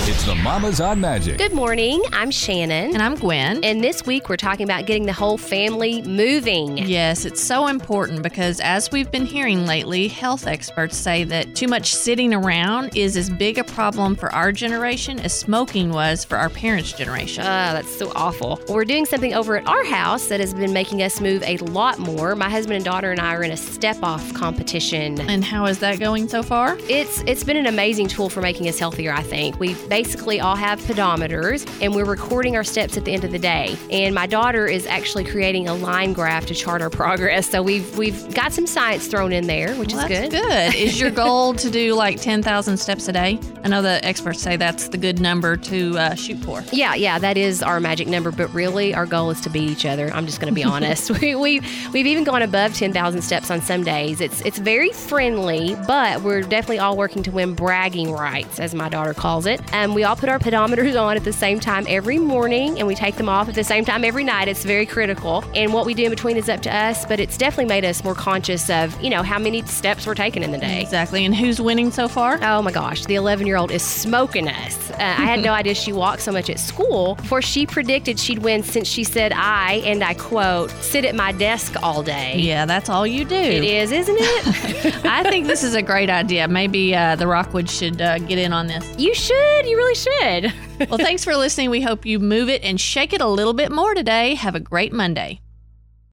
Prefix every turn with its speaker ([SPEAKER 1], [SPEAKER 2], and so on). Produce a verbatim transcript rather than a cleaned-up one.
[SPEAKER 1] It's the Mamas on Magic.
[SPEAKER 2] Good morning. I'm Shannon.
[SPEAKER 3] And I'm Gwen.
[SPEAKER 2] And this week we're talking about getting the whole family moving.
[SPEAKER 3] Yes, it's so important because as we've been hearing lately, health experts say that too much sitting around is as big a problem for our generation as smoking was for our parents' generation.
[SPEAKER 2] Oh, that's so awful. Well, we're doing something over at our house that has been making us move a lot more. My husband and daughter and I are in a step-off competition.
[SPEAKER 3] And how is that going so far?
[SPEAKER 2] It's It's been an amazing tool for making us healthier, I think. We basically all have pedometers, and we're recording our steps at the end of the day. And my daughter is actually creating a line graph to chart our progress. So we've we've got some science thrown in there, which
[SPEAKER 3] well,
[SPEAKER 2] is
[SPEAKER 3] that's
[SPEAKER 2] good.
[SPEAKER 3] good. Is your goal to do like ten thousand steps a day? I know the experts say that's the good number to uh, shoot for.
[SPEAKER 2] Yeah, yeah, that is our magic number. But really, our goal is to beat each other. I'm just going to be honest. we, we, we've even gone above ten thousand steps on some days. It's, it's very friendly, but we're definitely all working to win bragging rights, as my daughter calls it. Um, we all put our pedometers on at the same time every morning, and we take them off at the same time every night. It's very critical. And what we do in between is up to us, but it's definitely made us more conscious of, you know, how many steps we're taking in the day.
[SPEAKER 3] Exactly. And who's winning so far?
[SPEAKER 2] Oh my gosh, the eleven-year-old is smoking us. Uh, I had no idea she walked so much at school before she predicted she'd win since she said I, and I quote, sit at my desk all day.
[SPEAKER 3] Yeah, that's all you do.
[SPEAKER 2] It is, isn't it?
[SPEAKER 3] I think this is a great idea. Maybe uh, the Rockwood should uh, get in on this.
[SPEAKER 2] You should. You really should.
[SPEAKER 3] Well, thanks for listening. We hope you move it and shake it a little bit more today. Have a great Monday.